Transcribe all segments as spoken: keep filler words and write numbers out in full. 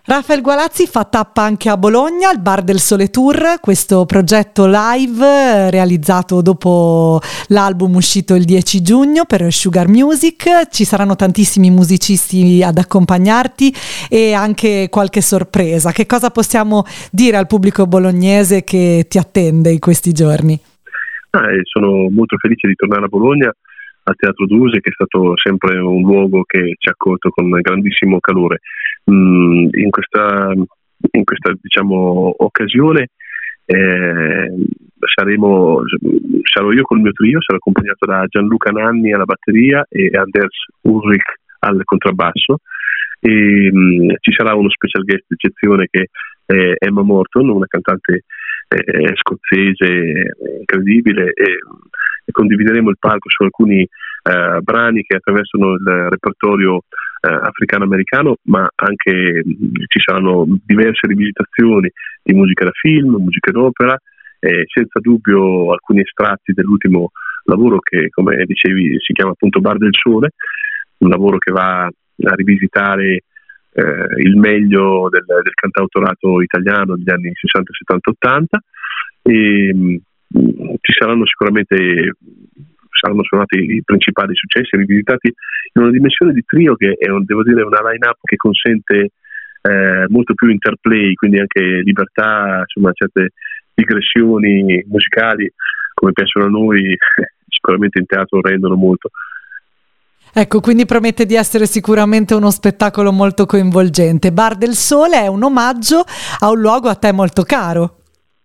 Rafael Gualazzi fa tappa anche a Bologna, al Bar del Sole Tour, questo progetto live realizzato dopo l'album uscito il dieci giugno per Sugar Music. Ci saranno tantissimi musicisti ad accompagnarti e anche qualche sorpresa. Che cosa possiamo dire al pubblico bolognese che ti attende in questi giorni? Ah, sono molto felice di tornare a Bologna, al Teatro Duse, che è stato sempre un luogo che ci ha accolto con grandissimo calore. Mm, in questa, in questa diciamo, occasione eh, saremo, sarò io col mio trio, sarò accompagnato da Gianluca Nanni alla batteria e Anders Ulrich al contrabbasso, e mm, ci sarà uno special guest d'eccezione che è Emma Morton, una cantante eh, scozzese incredibile, e e condivideremo il palco su alcuni eh, brani che attraversano il repertorio eh, africano-americano, ma anche mh, ci saranno diverse rivisitazioni di musica da film, musica d'opera, e senza dubbio alcuni estratti dell'ultimo lavoro che, come dicevi, si chiama appunto Bar del Sole, un lavoro che va a rivisitare eh, il meglio del, del cantautorato italiano degli anni sessanta, settanta, ottanta, e mh, ci saranno sicuramente saranno suonati i principali successi rivisitati in una dimensione di trio che è un, devo dire una line-up che consente eh, molto più interplay, quindi anche libertà, insomma certe digressioni musicali come piacciono a noi sicuramente in teatro rendono molto. Ecco, quindi promette di essere sicuramente uno spettacolo molto coinvolgente. Bar del Sole è un omaggio a un luogo a te molto caro.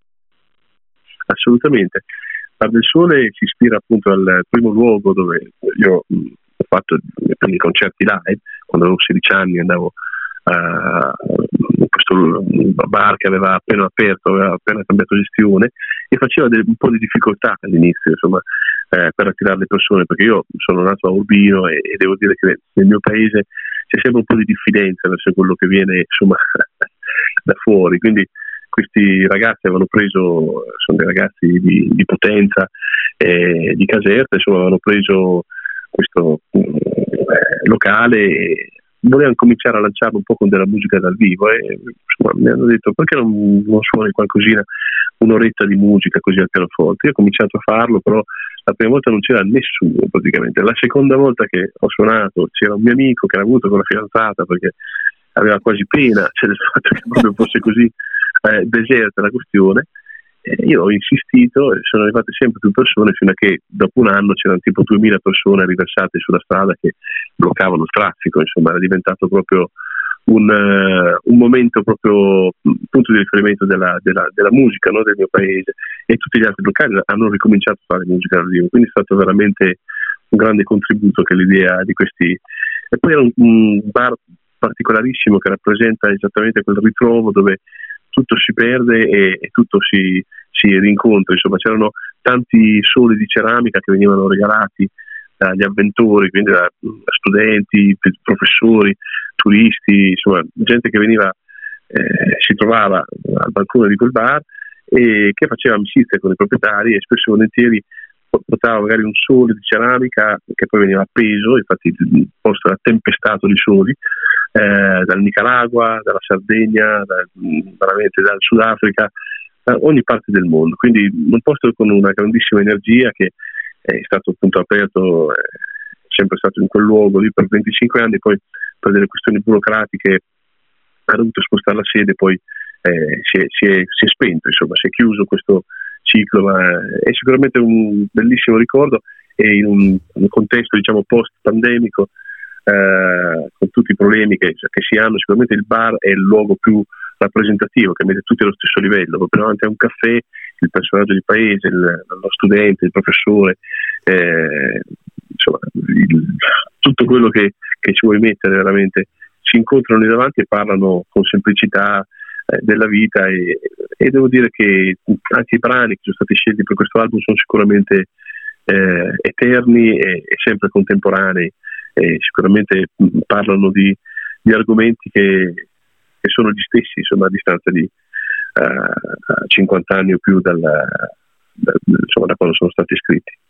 Assolutamente. Bar del Sole si ispira appunto al primo luogo dove io mh, ho fatto i primi concerti live, quando avevo sedici anni andavo a uh, questo bar che aveva appena aperto, aveva appena cambiato gestione e faceva de- un po' di difficoltà all'inizio, insomma, eh, per attirare le persone, perché io sono nato a Urbino e, e devo dire che nel mio paese c'è sempre un po' di diffidenza verso quello che viene insomma da fuori, quindi questi ragazzi avevano preso, sono dei ragazzi di, di Potenza, eh, di Caserta, insomma avevano preso questo eh, locale e volevano cominciare a lanciarlo un po' con della musica dal vivo e insomma, mi hanno detto perché non, non suoni qualcosina, un'oretta di musica così al pianoforte. Io ho cominciato a farlo, però la prima volta non c'era nessuno praticamente, la seconda volta che ho suonato c'era un mio amico che era venuto con la fidanzata perché aveva quasi pena cioè, del fatto che proprio fosse così eh, deserta la questione. Eh, io ho insistito e sono arrivate sempre più persone fino a che dopo un anno c'erano tipo duemila persone riversate sulla strada che bloccavano il traffico, insomma era diventato proprio un, uh, un momento proprio un punto di riferimento della, della, della musica, no, del mio paese, e tutti gli altri locali hanno ricominciato a fare musica dal vivo, quindi è stato veramente un grande contributo che l'idea di questi. E poi era un, un bar particolarissimo che rappresenta esattamente quel ritrovo dove tutto si perde e, e tutto si, si rincontra, insomma c'erano tanti soli di ceramica che venivano regalati dagli avventori, quindi da studenti, professori, turisti, insomma gente che veniva, eh, si trovava al balcone di quel bar e che faceva amicizia con i proprietari e spesso e volentieri portava magari un sole di ceramica che poi veniva appeso, infatti il posto era tempestato di soli, eh, dal Nicaragua, dalla Sardegna, da, veramente dal Sudafrica, da ogni parte del mondo, quindi un posto con una grandissima energia che è stato appunto aperto, è sempre stato in quel luogo lì per venticinque anni, poi per delle questioni burocratiche ha dovuto spostare la sede, poi eh, si, è, si, è, si è spento, insomma si è chiuso questo ciclo, ma è sicuramente un bellissimo ricordo e in un, un contesto diciamo post pandemico eh, con tutti i problemi che, che si hanno, sicuramente il bar è il luogo più rappresentativo che mette tutti allo stesso livello, proprio davanti a un caffè il personaggio di paese, il, lo studente, il professore, eh, insomma il, tutto quello che, che ci vuoi mettere veramente si incontrano lì davanti e parlano con semplicità eh, della vita e, e devo dire che anche i brani che sono stati scelti per questo album sono sicuramente eh, eterni e, e sempre contemporanei e sicuramente parlano di, di argomenti che, che sono gli stessi insomma a distanza di uh, cinquanta anni o più dal, da, insomma, da quando sono stati scritti.